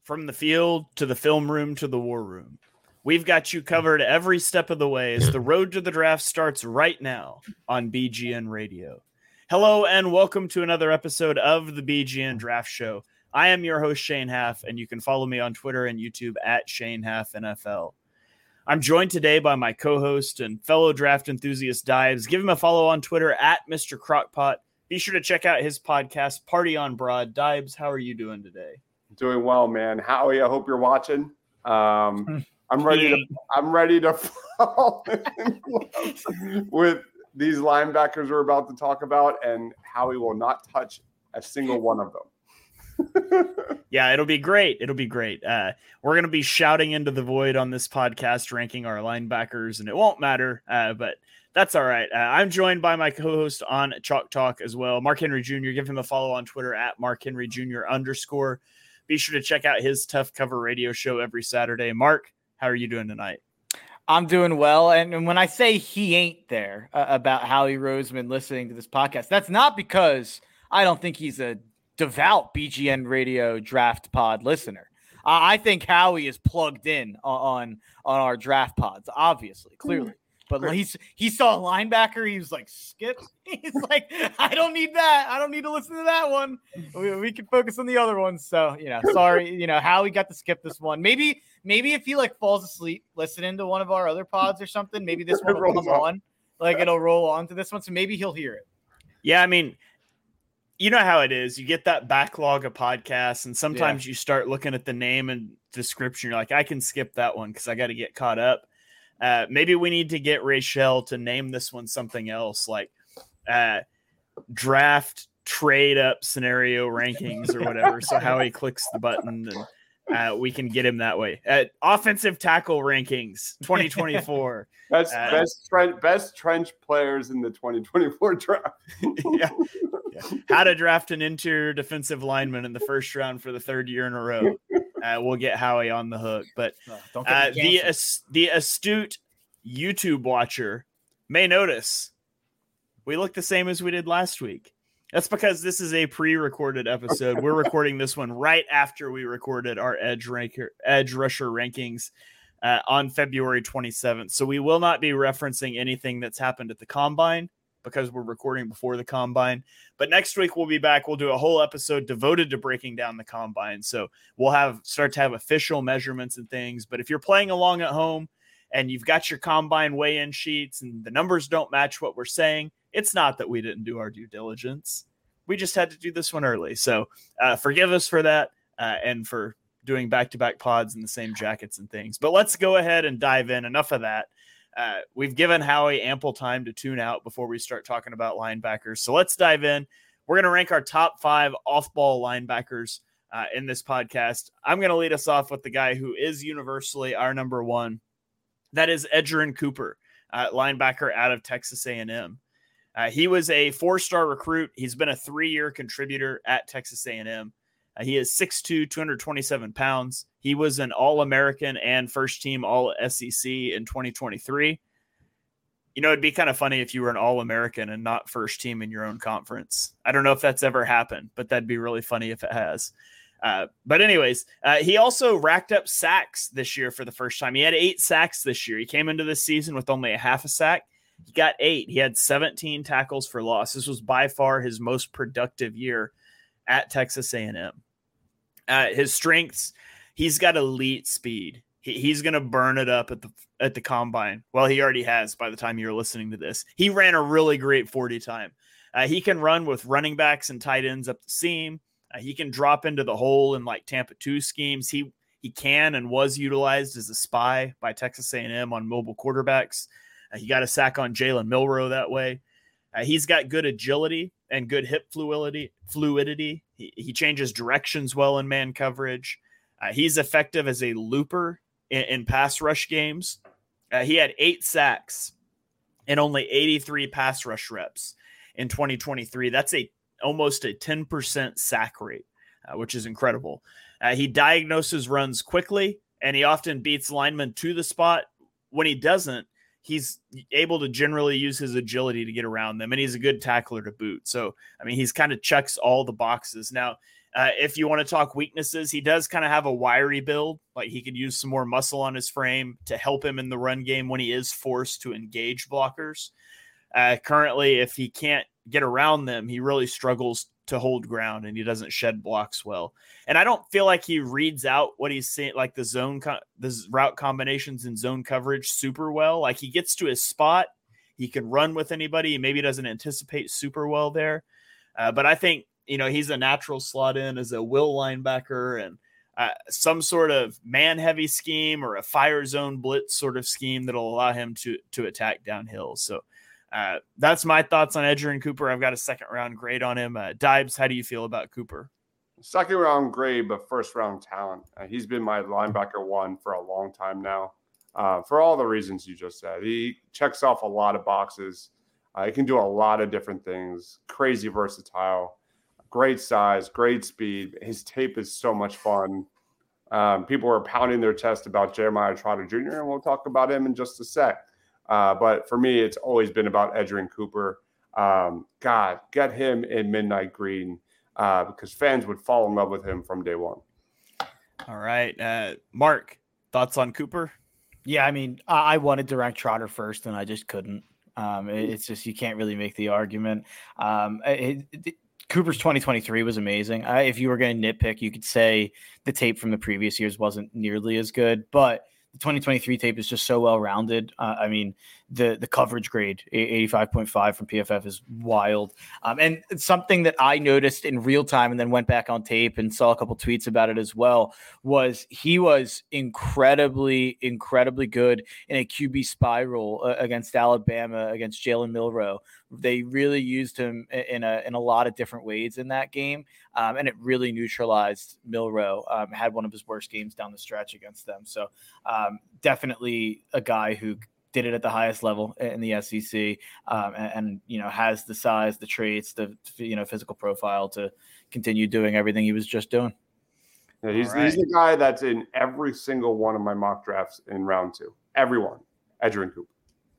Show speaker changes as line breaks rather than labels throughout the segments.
From the field to the film room to the war room, we've got you covered every step of the way as the road to the draft starts right now on BGN Radio. Hello and welcome to another episode of the BGN Draft Show. I am your host, Shane Haff, and you can follow me on Twitter and YouTube at Shane Haff NFL. I'm joined today by my co-host and fellow draft enthusiast Dives. Give him a follow on Twitter at Mr. Crockpot. Be sure to check out his podcast, Party on Broad. Dives, how are you doing today?
Doing well, man. Howie, I hope you're watching. I'm ready to fall in love with these linebackers we're about to talk about, and Howie will not touch a single one of them.
Yeah, it'll be great. It'll be great. We're going to be shouting into the void on this podcast, ranking our linebackers, and it won't matter, but that's all right. I'm joined by my co-host on Chalk Talk as well, Mark Henry Jr. Give him a follow on Twitter at Mark Henry Jr. _ Be sure to check out his Tough Cover radio show every Saturday. Mark, how are you doing tonight?
I'm doing well. And when I say he ain't there about Howie Roseman listening to this podcast, that's not because I don't think he's a devout BGN radio draft pod listener. I think Howie is plugged in on our draft pods, obviously, clearly. But he saw a linebacker. He was like, skip. He's like, I don't need that. I don't need to listen to that one. We can focus on the other ones. So, sorry, Howie got to skip this one. Maybe if he falls asleep listening to one of our other pods or something, maybe this one will come on. It'll roll on to this one. So maybe he'll hear it.
Yeah, I mean, you know how it is. You get that backlog of podcasts, and sometimes you start looking at the name and description. You're like, I can skip that one because I got to get caught up. Maybe we need to get Rachel to name this one something else, like draft trade up scenario rankings or whatever. So Howie clicks the button and we can get him that way. Offensive tackle rankings 2024.
Best trench players in the 2024 draft.
Yeah. How to draft an interior defensive lineman in the first round for the third year in a row. We'll get Howie on the hook, but the astute YouTube watcher may notice we look the same as we did last week. That's because this is a pre-recorded episode. We're recording this one right after we recorded our edge rusher rankings on February 27th. So we will not be referencing anything that's happened at the Combine because we're recording before the Combine. But next week we'll be back. We'll do a whole episode devoted to breaking down the Combine. So we'll start to have official measurements and things. But if you're playing along at home and you've got your Combine weigh-in sheets and the numbers don't match what we're saying, it's not that we didn't do our due diligence. We just had to do this one early. So forgive us for that and for doing back-to-back pods in the same jackets and things. But let's go ahead and dive in. Enough of that. We've given Howie ample time to tune out before we start talking about linebackers. So let's dive in. We're going to rank our top 5 off-ball linebackers in this podcast. I'm going to lead us off with the guy who is universally our number one. That is Edgerrin Cooper, linebacker out of Texas A&M. He was a 4-star recruit. He's been a 3-year contributor at Texas A&M. He is 6'2", 227 pounds. He was an All-American and first-team All-SEC in 2023. It'd be kind of funny if you were an All-American and not first-team in your own conference. I don't know if that's ever happened, but that'd be really funny if it has. But anyways, he also racked up sacks this year for the first time. He had 8 sacks this year. He came into this season with only a half a sack. He got 8. He had 17 tackles for loss. This was by far his most productive year at Texas A&M. His strengths, he's got elite speed. He's going to burn it up at the Combine. Well, he already has by the time you're listening to this. He ran a really great 40 time. He can run with running backs and tight ends up the seam. He can drop into the hole in Tampa 2 schemes. He can and was utilized as a spy by Texas A&M on mobile quarterbacks. He got a sack on Jalen Milroe that way. He's got good agility and good hip fluidity. He changes directions well in man coverage. He's effective as a looper in pass rush games. He had 8 sacks and only 83 pass rush reps in 2023. That's almost a 10% sack rate, which is incredible. He diagnoses runs quickly, and he often beats linemen to the spot. When he doesn't, he's able to generally use his agility to get around them, and he's a good tackler to boot. So, he's kind of checks all the boxes. Now, If you want to talk weaknesses, he does kind of have a wiry build. Like he could use some more muscle on his frame to help him in the run game when he is forced to engage blockers. Currently, if he can't get around them, he really struggles to hold ground and he doesn't shed blocks well. And I don't feel like he reads out what he's saying, like the route combinations and zone coverage super well. Like he gets to his spot, he can run with anybody. He maybe doesn't anticipate super well there. But I think, he's a natural slot in as a will linebacker and some sort of man heavy scheme or a fire zone blitz sort of scheme that'll allow him to attack downhill. So that's my thoughts on Edgerrin Cooper. I've got a second round grade on him. Dibes, how do you feel about Cooper?
Second round grade, but first round talent. He's been my linebacker one for a long time now. For all the reasons you just said, he checks off a lot of boxes. He can do a lot of different things. Crazy versatile, great size, great speed. His tape is so much fun. People are pounding their chest about Jeremiah Trotter Jr., and we'll talk about him in just a sec. But for me, it's always been about Edgerrin Cooper. God, get him in midnight green because fans would fall in love with him from day one.
All right. Mark, thoughts on Cooper?
Yeah, I mean, I wanted to rank Trotter first, and I just couldn't. It's just you can't really make the argument. Cooper's 2023 was amazing. If you were going to nitpick, you could say the tape from the previous years wasn't nearly as good, but the 2023 tape is just so well-rounded. I mean, the coverage grade, 85.5 from PFF is wild. And something that I noticed in real time and then went back on tape and saw a couple tweets about it as well was he was incredibly, incredibly good in a QB spiral against Alabama, against Jalen Milroe. They really used him in a lot of different ways in that game. And it really neutralized Milroe. Had one of his worst games down the stretch against them. So definitely a guy who did it at the highest level in the SEC and has the size, the traits, the physical profile to continue doing everything he was just doing.
Yeah, he's the guy that's in every single one of my mock drafts in round 2. Everyone. Edgerrin Cooper.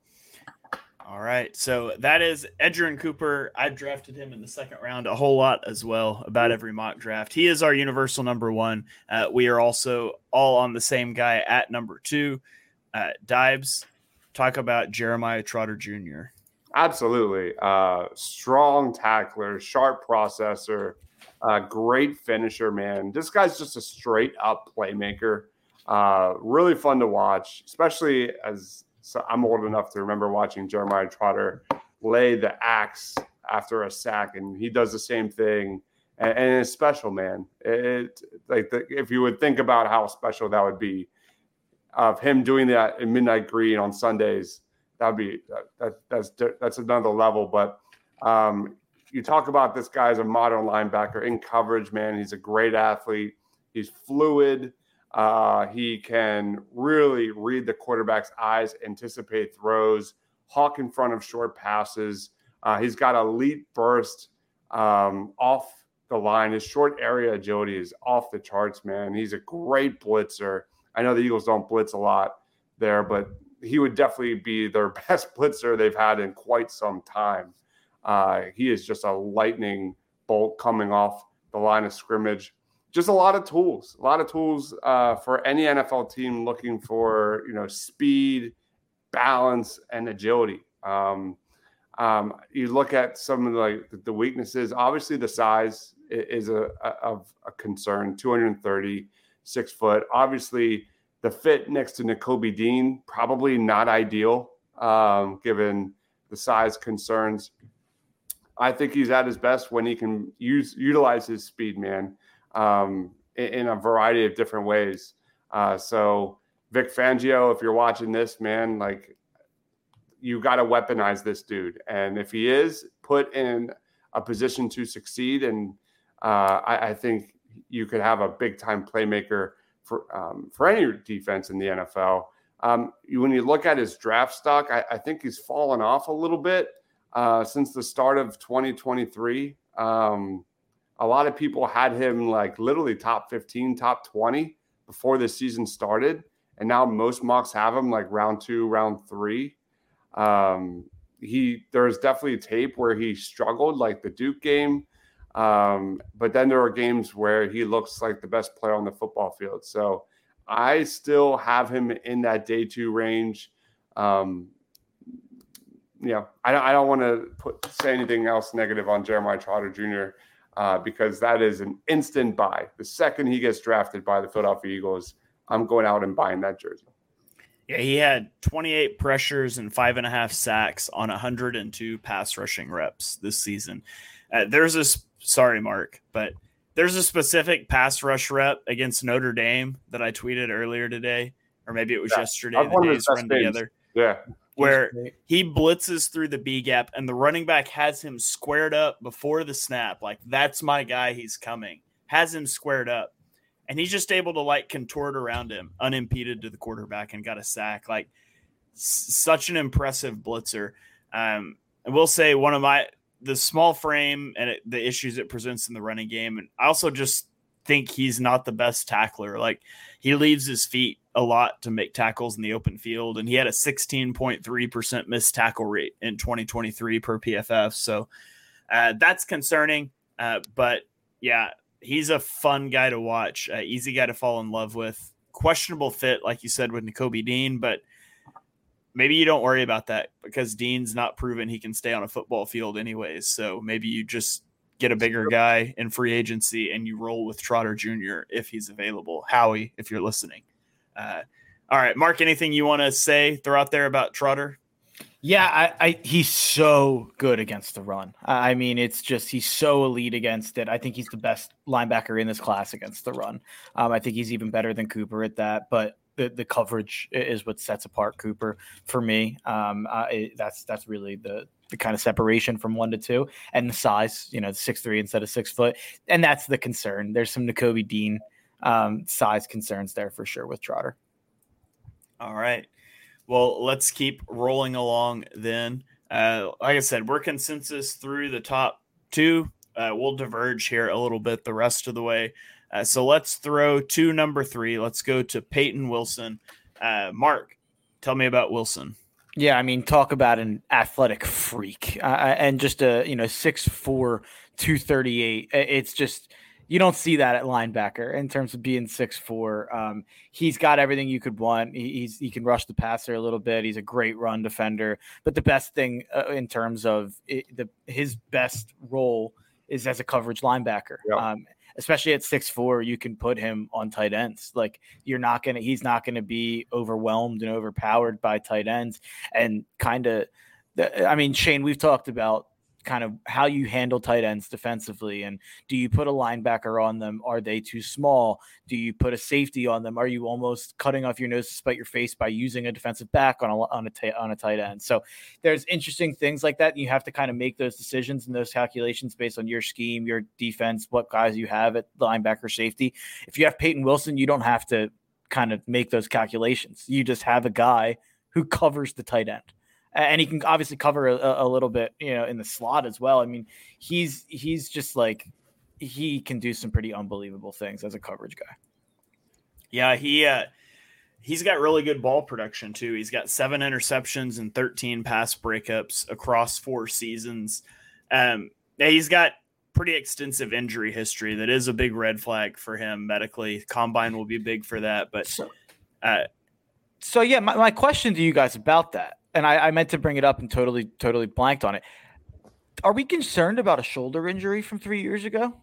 All right, so that is Edgerrin Cooper. I drafted him in the second round a whole lot as well, about every mock draft. He is our universal number 1. We are also all on the same guy at number 2. Dibes, talk about Jeremiah Trotter Jr.
Absolutely. Strong tackler, sharp processor, great finisher, man. This guy's just a straight-up playmaker. Really fun to watch, especially as – so I'm old enough to remember watching Jeremiah Trotter lay the axe after a sack, and he does the same thing. And it's special, man. If you would think about how special that would be, of him doing that in midnight green on Sundays, that's another level. But you talk about this guy as a modern linebacker in coverage, man. He's a great athlete. He's fluid. He can really read the quarterback's eyes, anticipate throws, hawk in front of short passes. He's got elite burst off the line. His short area agility is off the charts, man. He's a great blitzer. I know the Eagles don't blitz a lot there, but he would definitely be their best blitzer they've had in quite some time. He is just a lightning bolt coming off the line of scrimmage. Just a lot of tools for any NFL team looking for, speed, balance, and agility. You look at some of the weaknesses. Obviously, the size is a concern. 230, 6 foot. Obviously, the fit next to Nakobe Dean probably not ideal given the size concerns. I think he's at his best when he can utilize his speed, man. In a variety of different ways. So Vic Fangio, if you're watching this, man, you got to weaponize this dude. And if he is put in a position to succeed, and I think you could have a big time playmaker for any defense in the NFL. When you look at his draft stock, I think he's fallen off a little bit since the start of 2023. A lot of people had him literally top 15, top 20 before the season started. And now most mocks have him round 2, round 3. There's definitely tape where he struggled, like the Duke game. But then there are games where he looks like the best player on the football field. So I still have him in that day 2 range. I don't want to say anything else negative on Jeremiah Trotter Jr. Because that is an instant buy. The second he gets drafted by the Philadelphia Eagles, I'm going out and buying that jersey.
Yeah, he had 28 pressures and 5.5 sacks on 102 pass rushing reps this season. Sorry, Mark, but there's a specific pass rush rep against Notre Dame that I tweeted earlier today, or maybe it was yesterday. The days run together.
Yeah.
Where he blitzes through the B gap and the running back has him squared up before the snap. Like, that's my guy. He's coming. Has him squared up. And he's just able to contort around him unimpeded to the quarterback and got a sack. Like, such an impressive blitzer. I will say the small frame and the issues it presents in the running game. And I also just think he's not the best tackler. Like, he leaves his feet a lot to make tackles in the open field. And he had a 16.3% missed tackle rate in 2023 per PFF. So that's concerning. But yeah, he's a fun guy to watch, easy guy to fall in love with. Questionable fit, like you said, with Nakobe Dean, but maybe you don't worry about that because Dean's not proven he can stay on a football field anyways. So maybe you just get a bigger guy in free agency and you roll with Trotter Jr. if he's available. Howie, if you're listening. All right, Mark, anything you want to throw out there about Trotter?
Yeah, he's so good against the run. I mean, it's just he's so elite against it. I think he's the best linebacker in this class against the run. I think he's even better than Cooper at that, but the coverage is what sets apart Cooper for me. That's really the kind of separation from 1 to 2, and the size, 6'3" instead of 6 foot. And that's the concern. There's some Nakobe Dean size concerns there for sure with Trotter.
All right. Well, let's keep rolling along then. Like I said, we're consensus through the top 2. We'll diverge here a little bit the rest of the way. So let's throw to number 3. Let's go to Peyton Wilson. Mark, tell me about Wilson.
Yeah, I mean, talk about an athletic freak and just a 6'4", 238. It's just you don't see that at linebacker in terms of being 6'4". He's got everything you could want. He can rush the passer a little bit. He's a great run defender. But the best thing in terms of his best role is as a coverage linebacker. Yep. Especially at 6'4", you can put him on tight ends. Like he's not gonna be overwhelmed and overpowered by tight ends. And Shane, we've talked about kind of how you handle tight ends defensively. And do you put a linebacker on them? Are they too small? Do you put a safety on them? Are you almost cutting off your nose to spite your face by using a defensive back on a tight end? So there's interesting things like that. You have to kind of make those decisions and those calculations based on your scheme, your defense, what guys you have at linebacker, safety. If you have Peyton Wilson, you don't have to kind of make those calculations. You just have a guy who covers the tight end. And he can obviously cover a little bit, in the slot as well. I mean, he's just like he can do some pretty unbelievable things as a coverage guy.
Yeah, he's got really good ball production too. He's got 7 interceptions and 13 pass breakups across 4 seasons. He's got pretty extensive injury history. That is a big red flag for him medically. Combine will be big for that. But
so yeah, my question to you guys about that. And I meant to bring it up and totally blanked on it. Are we concerned about a shoulder injury from 3 years ago?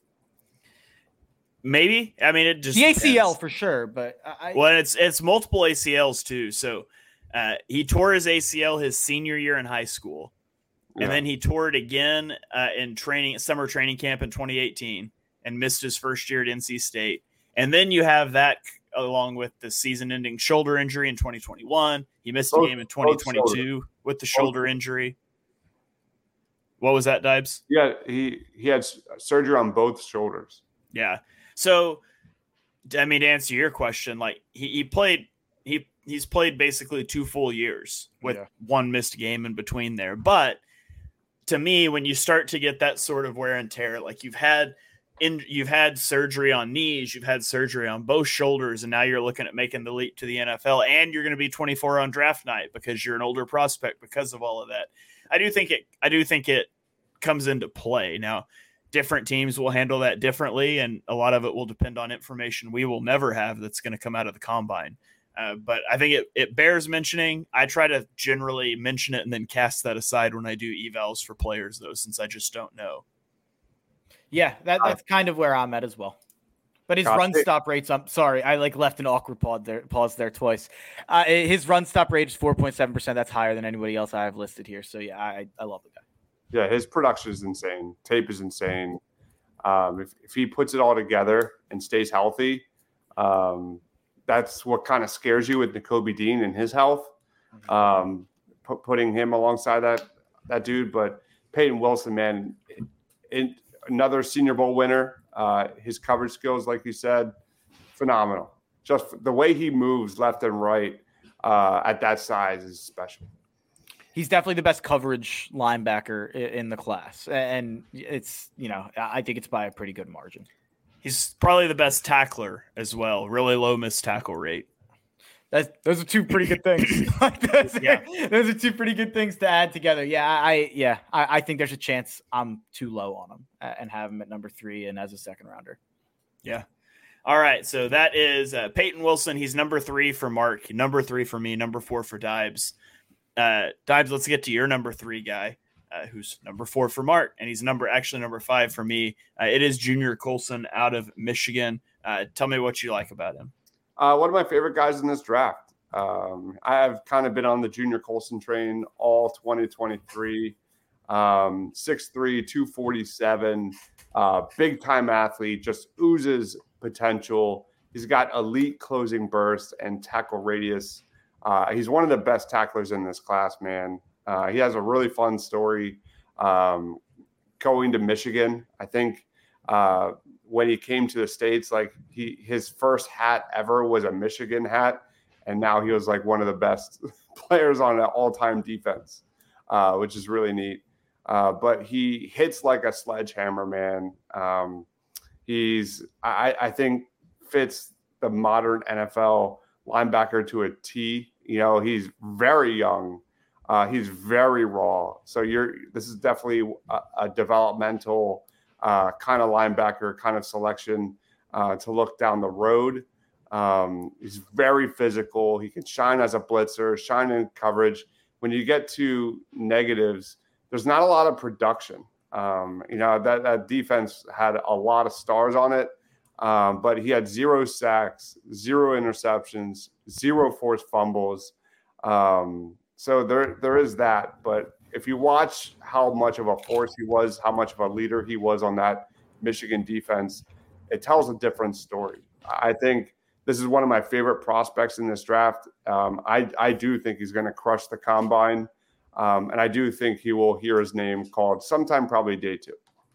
Maybe. I mean, it just
the ACL depends. For sure, but
it's multiple ACLs too. So he tore his ACL his senior year in high school, and then he tore it again in summer training camp in 2018, and missed his first year at NC State. And then you have that along with the season-ending shoulder injury in 2021. He missed a game in 2022 with the shoulder injury. What was that, Dibes?
Yeah, he had surgery on both shoulders.
Yeah. So, I mean, to answer your question, like he's played basically 2 full years with 1 missed game in between there. But to me, when you start to get that sort of wear and tear, like you've had surgery on knees, you've had surgery on both shoulders, and now you're looking at making the leap to the NFL, and you're going to be 24 on draft night because you're an older prospect because of all of that. I do think it comes into play. Now, different teams will handle that differently, and a lot of it will depend on information we will never have that's going to come out of the combine. But I think it bears mentioning. I try to generally mention it and then cast that aside when I do evals for players, though, since I just don't know.
Yeah, that's kind of where I'm at as well. But his run stop rates, I'm sorry, I left an awkward pause there twice. His run stop rate is 4.7%. That's higher than anybody else I have listed here. So yeah, I love the guy.
Yeah, his production is insane. Tape is insane. If he puts it all together and stays healthy, that's what kind of scares you with Nakobe Dean and his health. Putting him alongside that dude, but Peyton Wilson, man, another Senior Bowl winner. His coverage skills, like you said, phenomenal. Just the way he moves left and right at that size is special.
He's definitely the best coverage linebacker in the class. And it's, I think it's by a pretty good margin.
He's probably the best tackler as well. Really low missed tackle rate.
Those are two pretty good things. Those are two pretty good things to add together. I think there's a chance I'm too low on him and have him at number 3 and as a second rounder.
Yeah. All right. So that is Peyton Wilson. He's number 3 for Mark, number 3 for me, number 4 for Dibes. Dibes, let's get to your number 3 guy, who's number 4 for Mark, and he's number 5 for me. It is Junior Colson out of Michigan. Tell me what you like about him.
One of my favorite guys in this draft. I have kind of been on the Junior Colson train all 2023. 6'3", 247, big time athlete, just oozes potential. He's got elite closing burst and tackle radius. He's one of the best tacklers in this class, man. He has a really fun story going to Michigan. I think when he came to the States, his first hat ever was a Michigan hat, and now he was like one of the best players on an all-time defense, which is really neat. But he hits like a sledgehammer, man. I think fits the modern NFL linebacker to a T. He's very young. He's very raw. So this is definitely a developmental kind of linebacker, kind of selection to look down the road. He's very physical. He can shine as a blitzer, shine in coverage. When you get to negatives, there's not a lot of production. That defense had a lot of stars on it, but he had 0 sacks, 0 interceptions, 0 forced fumbles. So there is that. But if you watch how much of a force he was, how much of a leader he was on that Michigan defense, it tells a different story. I think this is one of my favorite prospects in this draft. I do think he's going to crush the combine. And I do think he will hear his name called sometime, probably day 2.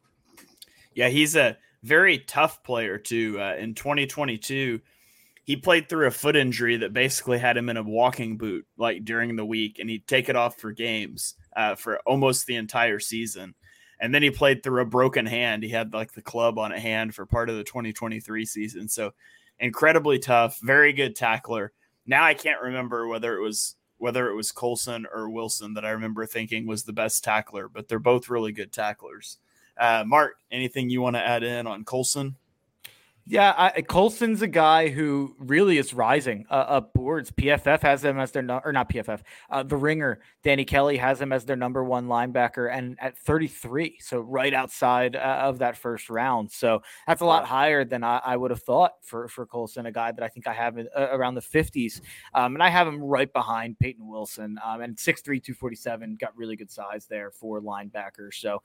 Yeah, he's a very tough player too. In 2022, he played through a foot injury that basically had him in a walking boot during the week, and he'd take it off for games for almost the entire season. And then he played through a broken hand. He had the club on a hand for part of the 2023 season. So incredibly tough, very good tackler. Now I can't remember whether it was Colson or Wilson that I remember thinking was the best tackler, but they're both really good tacklers. Mark, anything you want to add in on Colson?
Yeah, Colson's a guy who really is rising up boards. PFF has him as their or not PFF. The Ringer, Danny Kelly has him as their number 1 linebacker, and at 33, so right outside of that first round. So that's a lot higher than I would have thought for Colson, a guy that I think I have around the 50s, and I have him right behind Peyton Wilson. And 6'3", 247, got really good size there for linebacker. So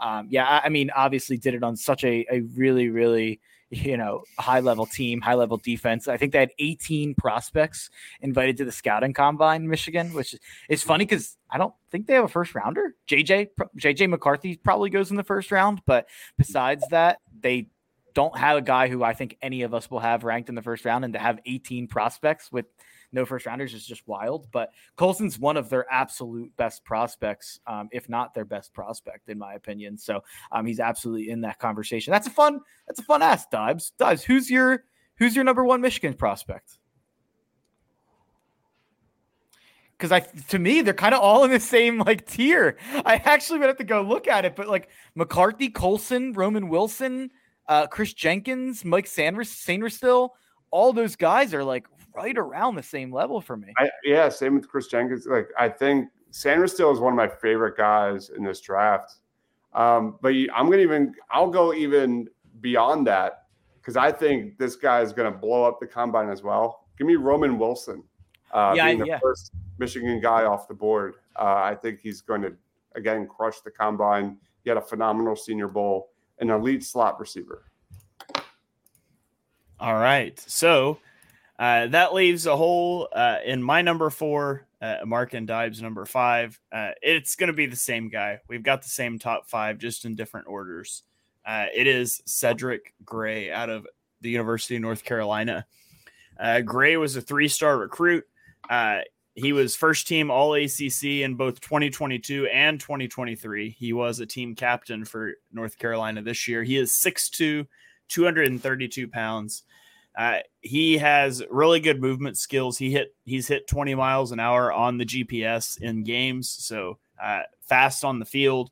obviously did it on such a really, really high level team, high level defense. I think they had 18 prospects invited to the scouting combine in Michigan, which is funny because I don't think they have a first rounder. JJ McCarthy probably goes in the first round, but besides that, they don't have a guy who I think any of us will have ranked in the first round, and to have 18 prospects with no first rounders is just wild. But Colson's one of their absolute best prospects, if not their best prospect, in my opinion. So he's absolutely in that conversation. That's a fun ask, Dibes. Dibes, who's your number 1 Michigan prospect? because to me, they're kind of all in the same like tier. I actually would have to go look at it, but like McCarthy, Colson, Roman Wilson, Chris Jenkins, Mike Sainristil, all those guys are like right around the same level for me.
Same with Chris Jenkins. Like, I think Sainristil is one of my favorite guys in this draft. But I'll go even beyond that, because I think this guy is going to blow up the combine as well. Give me Roman Wilson. Being the first Michigan guy off the board. I think he's going to, again, crush the combine. He had a phenomenal Senior Bowl, an elite slot receiver.
All right. So that leaves a hole in my number 4, Mark and Dibes number 5. It's going to be the same guy. We've got the same top 5, just in different orders. It is Cedric Gray out of the University of North Carolina. Gray was a 3-star recruit. He was first team All ACC in both 2022 and 2023. He was a team captain for North Carolina this year. He is 6'2", 232 pounds. He has really good movement skills. He's hit 20 miles an hour on the GPS in games. So fast on the field.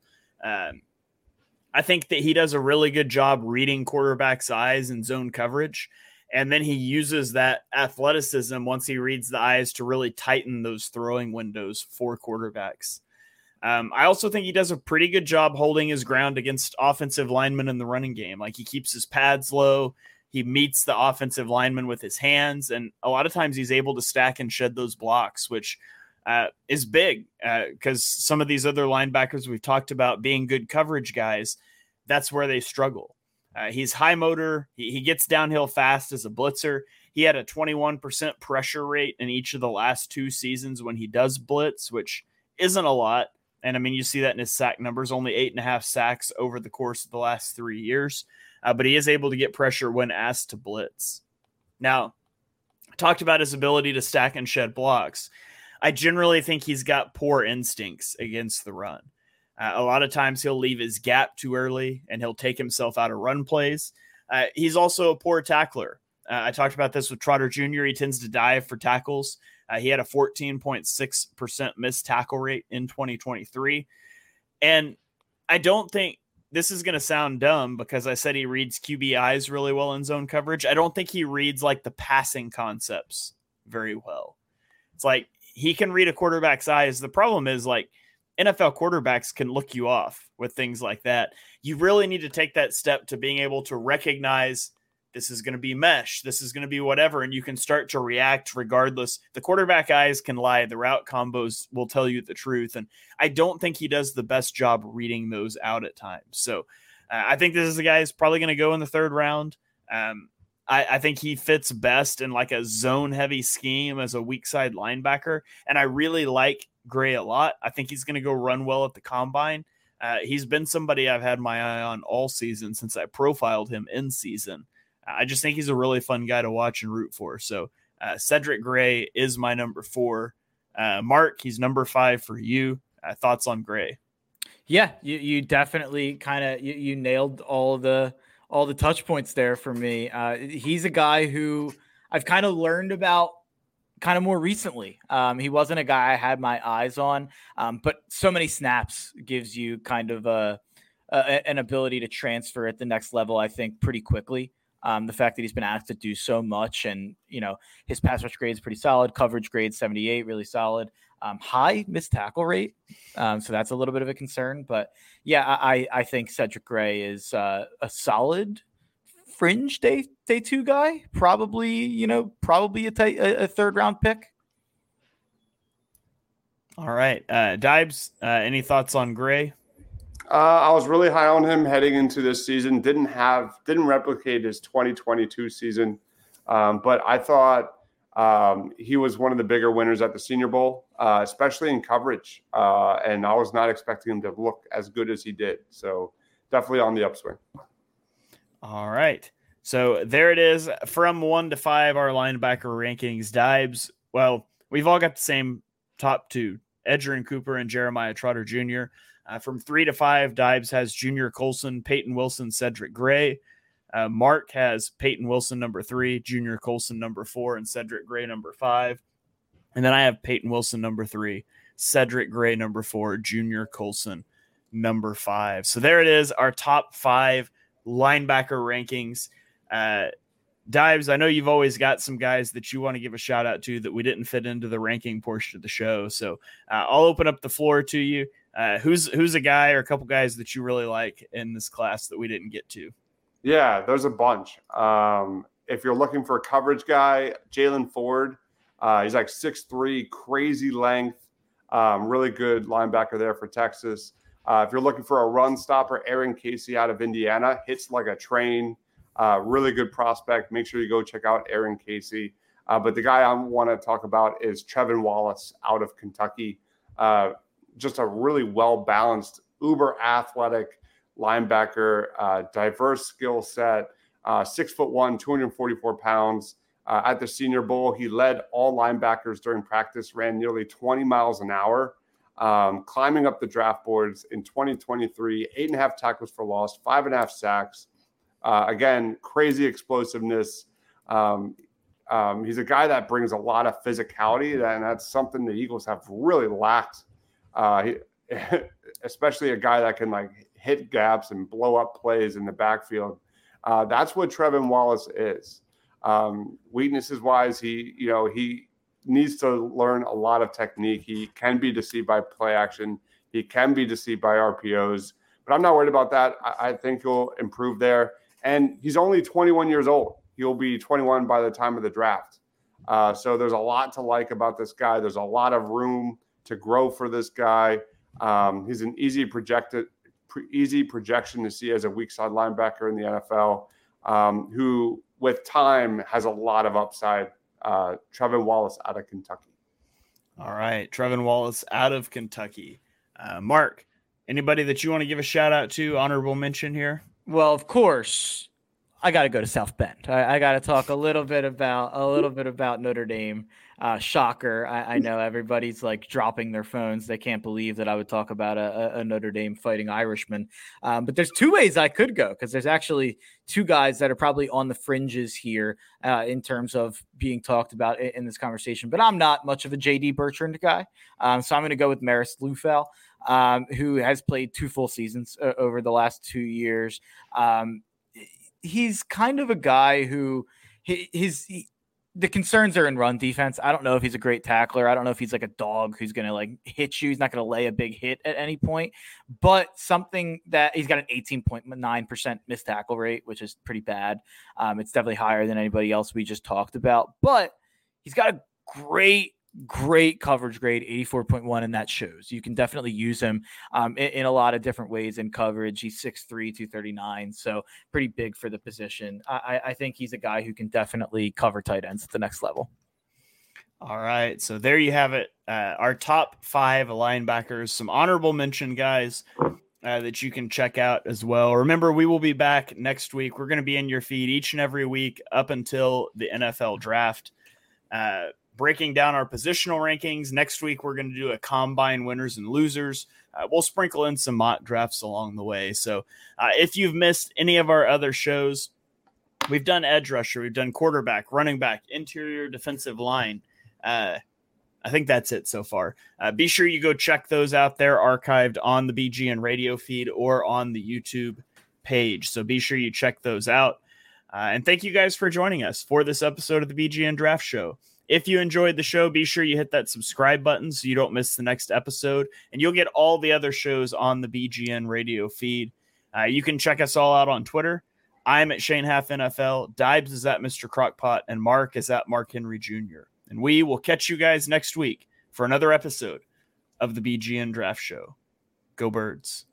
I think that he does a really good job reading quarterback's eyes and zone coverage. And then he uses that athleticism once he reads the eyes to really tighten those throwing windows for quarterbacks. I also think he does a pretty good job holding his ground against offensive linemen in the running game. Like, he keeps his pads low. He meets the offensive lineman with his hands. And a lot of times he's able to stack and shed those blocks, which is big because some of these other linebackers we've talked about being good coverage guys, that's where they struggle. He's high motor. He gets downhill fast as a blitzer. He had a 21% pressure rate in each of the last 2 seasons when he does blitz, which isn't a lot. And I mean, you see that in his sack numbers, only 8.5 sacks over the course of the last 3 years. But he is able to get pressure when asked to blitz. Now, I talked about his ability to stack and shed blocks. I generally think he's got poor instincts against the run. A lot of times he'll leave his gap too early and he'll take himself out of run plays. He's also a poor tackler. I talked about this with Trotter Jr. He tends to dive for tackles. He had a 14.6% missed tackle rate in 2023. And I don't think this is going to sound dumb because I said he reads QB eyes really well in zone coverage. I don't think he reads like the passing concepts very well. It's like he can read a quarterback's eyes. The problem is, like, NFL quarterbacks can look you off with things like that. You really need to take that step to being able to recognize this is going to be mesh. This is going to be whatever. And you can start to react regardless. The quarterback eyes can lie. The route combos will tell you the truth. And I don't think he does the best job reading those out at times. So I think this is a guy who's probably going to go in the 3rd round. I think he fits best in like a zone heavy scheme as a weak side linebacker. And I really like Gray a lot. I think he's going to go run well at the combine. He's been somebody I've had my eye on all season since I profiled him in season. I just think he's a really fun guy to watch and root for. So Cedric Gray is my number 4. Mark, he's number 5 for you. Thoughts on Gray?
Yeah, you definitely kind of you nailed all the touch points there for me. He's a guy who I've kind of learned about kind of more recently. He wasn't a guy I had my eyes on, but so many snaps gives you kind of an ability to transfer at the next level, I think, pretty quickly. The fact that he's been asked to do so much, and his pass rush grade is pretty solid, coverage grade 78, really solid, high missed tackle rate. So that's a little bit of a concern, but yeah, I think Cedric Gray is a solid fringe day 2 guy, probably a 3rd round pick.
All right. Dibes, any thoughts on Gray?
I was really high on him heading into this season. Didn't replicate his 2022 season, but I thought he was one of the bigger winners at the Senior Bowl, especially in coverage. And I was not expecting him to look as good as he did. So definitely on the upswing. All
right. So there it is. From 1 to 5, our linebacker rankings. Dibes, well, we've all got the same top 2, Edgerrin Cooper and Jeremiah Trotter Jr. From 3 to 5, Dibes has Junior Colson, Peyton Wilson, Cedric Gray. Mark has Peyton Wilson number 3, Junior Colson number 4, and Cedric Gray number 5. And then I have Peyton Wilson, number 3, Cedric Gray, number 4, Junior Colson, number 5. So there it is, our top 5 linebacker rankings. Dives, I know you've always got some guys that you want to give a shout out to that we didn't fit into the ranking portion of the show. So I'll open up the floor to you. Who's a guy or a couple guys that you really like in this class that we didn't get to?
Yeah, there's a bunch. If you're looking for a coverage guy, Jalen Ford, he's like 6'3", crazy length, really good linebacker there for Texas. If you're looking for a run stopper, Aaron Casey out of Indiana, hits like a train. Really good prospect. Make sure you go check out Aaron Casey. But the guy I want to talk about is Trevin Wallace out of Kentucky. Just a really well-balanced, uber athletic linebacker, diverse skill set, 6'1", 244 pounds. At the Senior Bowl, he led all linebackers during practice, ran nearly 20 miles an hour, climbing up the draft boards in 2023, 8.5 tackles for loss, 5.5 sacks. Again, crazy explosiveness. He's a guy that brings a lot of physicality, and that's something the Eagles have really lacked. Especially a guy that can like hit gaps and blow up plays in the backfield. That's what Trevin Wallace is. Weaknesses wise, he needs to learn a lot of technique. He can be deceived by play action. He can be deceived by RPOs, but I'm not worried about that. I think he'll improve there. And he's only 21 years old. He'll be 21 by the time of the draft. So there's a lot to like about this guy. There's a lot of room to grow for this guy. He's an easy projection to see as a weak side linebacker in the NFL, who with time has a lot of upside. Trevin Wallace out of Kentucky.
All right. Trevin Wallace out of Kentucky. Mark, anybody that you want to give a shout out to, honorable mention here?
Well, of course, I got to go to South Bend. I got to talk a little bit about Notre Dame. Shocker. I know everybody's like dropping their phones. They can't believe that I would talk about a Notre Dame Fighting Irishman. But there's 2 ways I could go, because there's actually 2 guys that are probably on the fringes here in terms of being talked about in this conversation. But I'm not much of a J.D. Bertrand guy. So I'm going to go with Maris Liufau, who has played 2 full seasons over the last 2 years. He's kind of a guy who the concerns are in run defense. I don't know if he's a great tackler. I don't know if he's like a dog who's going to like hit you. He's not going to lay a big hit at any point, but something that he's got an 18.9% missed tackle rate, which is pretty bad. It's definitely higher than anybody else we just talked about, but he's got a great coverage grade, 84.1, and that shows. You can definitely use him in a lot of different ways in coverage. He's 6'3", 239, so pretty big for the position. I think he's a guy who can definitely cover tight ends at the next level.
All right, so there you have it. Our top 5 linebackers, some honorable mention guys that you can check out as well. Remember, we will be back next week. We're going to be in your feed each and every week up until the NFL draft. Breaking down our positional rankings. Next week, we're going to do a combine winners and losers. We'll sprinkle in some mock drafts along the way. So if you've missed any of our other shows, we've done edge rusher, we've done quarterback, running back, interior defensive line. I think that's it so far. Be sure you go check those out. They're archived on the BGN radio feed or on the YouTube page. So be sure you check those out. And thank you guys for joining us for this episode of the BGN Draft Show. If you enjoyed the show, be sure you hit that subscribe button so you don't miss the next episode, and you'll get all the other shows on the BGN radio feed. You can check us all out on Twitter. I'm at Shane Half NFL. Dibes is at Mr. Crockpot, and Mark is at Mark Henry Jr. And we will catch you guys next week for another episode of the BGN Draft Show. Go Birds.